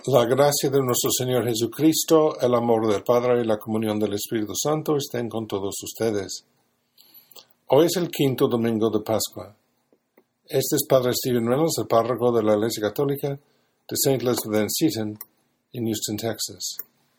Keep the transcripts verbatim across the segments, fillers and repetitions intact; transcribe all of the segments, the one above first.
La gracia de nuestro Señor Jesucristo, el amor del Padre y la comunión del Espíritu Santo estén con todos ustedes. Hoy es el quinto domingo de Pascua. Este es Padre Stephen Reynolds, el párroco de la Iglesia Católica de Saint Elizabeth and Seton en Houston, Texas.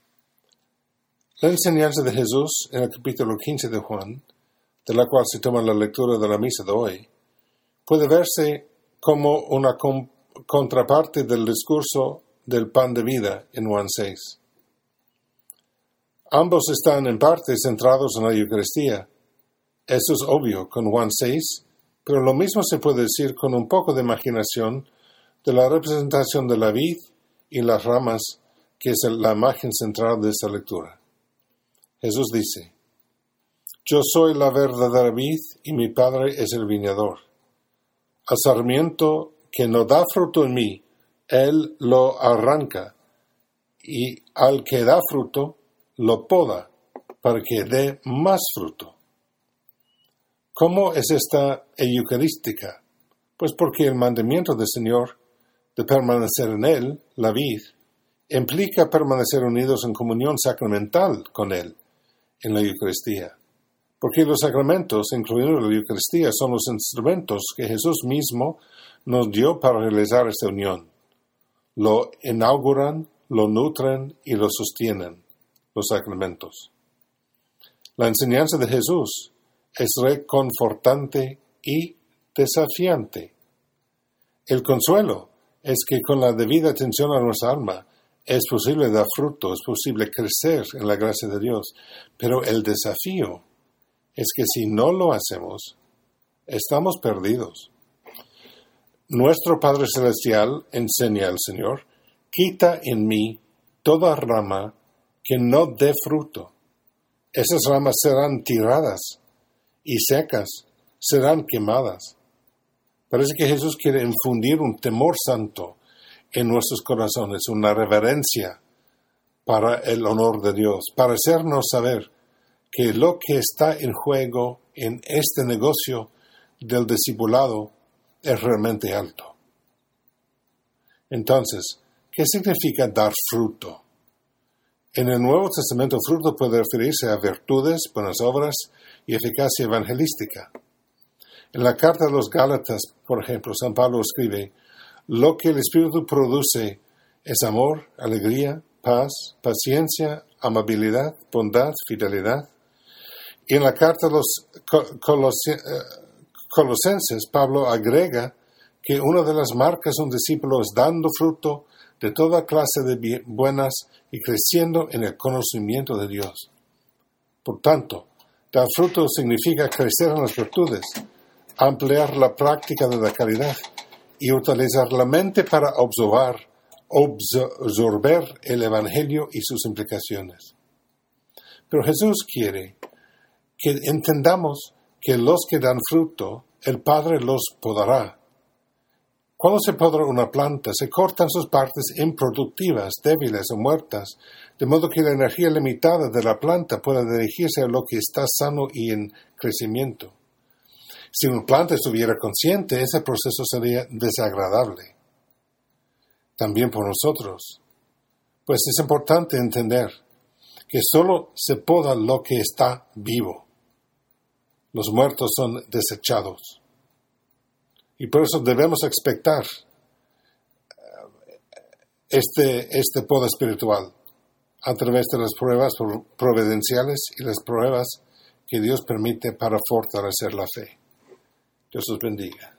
La enseñanza de Jesús en el capítulo quince de Juan, de la cual se toma la lectura de la misa de hoy, puede verse como una com- contraparte del discurso del pan de vida en Juan seis. Ambos están en parte centrados en la Eucaristía. Eso es obvio con Juan seis, pero lo mismo se puede decir con un poco de imaginación de la representación de la vid y las ramas, que es la imagen central de esta lectura. Jesús dice: Yo soy la verdadera vid y mi Padre es el viñador. Al sarmiento que no da fruto en mí, Él lo arranca, y al que da fruto, lo poda, para que dé más fruto. ¿Cómo es esta eucarística? Pues porque el mandamiento del Señor de permanecer en Él, la vid, implica permanecer unidos en comunión sacramental con Él en la Eucaristía. Porque los sacramentos, incluyendo la Eucaristía, son los instrumentos que Jesús mismo nos dio para realizar esta unión. Lo inauguran, lo nutren y lo sostienen los sacramentos. La enseñanza de Jesús es reconfortante y desafiante. El consuelo es que con la debida atención a nuestra alma es posible dar fruto, es posible crecer en la gracia de Dios, pero el desafío es que si no lo hacemos, estamos perdidos. Nuestro Padre Celestial, enseña el Señor, quita en mí toda rama que no dé fruto. Esas ramas serán tiradas y secas, serán quemadas. Parece que Jesús quiere infundir un temor santo en nuestros corazones, una reverencia para el honor de Dios, para hacernos saber que lo que está en juego en este negocio del discipulado es realmente alto. Entonces, ¿qué significa dar fruto? En el Nuevo Testamento, fruto puede referirse a virtudes, buenas obras y eficacia evangelística. En la carta a los Gálatas, por ejemplo, San Pablo escribe: lo que el Espíritu produce es amor, alegría, paz, paciencia, amabilidad, bondad, fidelidad. Y en la carta a los Colosenses, Pablo agrega que una de las marcas de un discípulo es dando fruto de toda clase de buenas y creciendo en el conocimiento de Dios. Por tanto, dar fruto significa crecer en las virtudes, ampliar la práctica de la caridad y utilizar la mente para observar, absorber el Evangelio y sus implicaciones. Pero Jesús quiere que entendamos que los que dan fruto, el Padre los podará. Cuando se poda una planta, se cortan sus partes improductivas, débiles o muertas, de modo que la energía limitada de la planta pueda dirigirse a lo que está sano y en crecimiento. Si una planta estuviera consciente, ese proceso sería desagradable. También por nosotros. Pues es importante entender que solo se poda lo que está vivo. Los muertos son desechados. Y por eso debemos expectar este, este poda espiritual a través de las pruebas providenciales y las pruebas que Dios permite para fortalecer la fe. Dios los bendiga.